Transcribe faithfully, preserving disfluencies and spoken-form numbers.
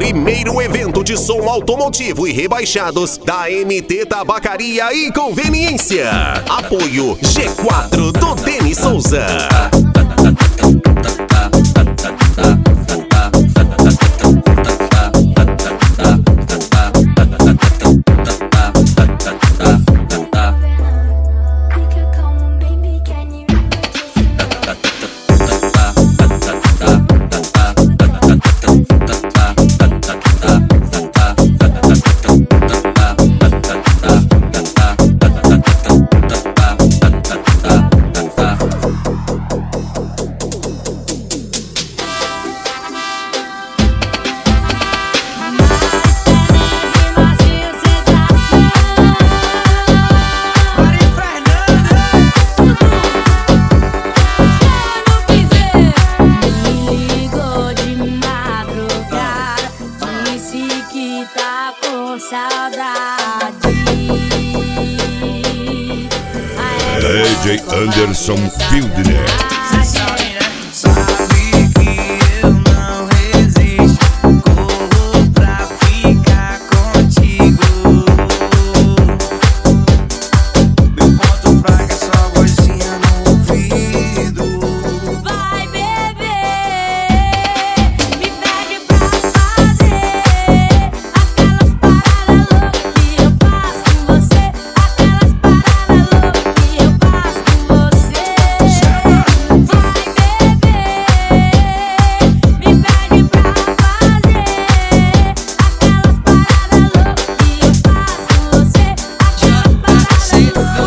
primeiro evento de som automotivo e rebaixados da M T Tabacaria e Conveniência. Apoio G quatro do Denis Souza. D J Anderson Fieldner.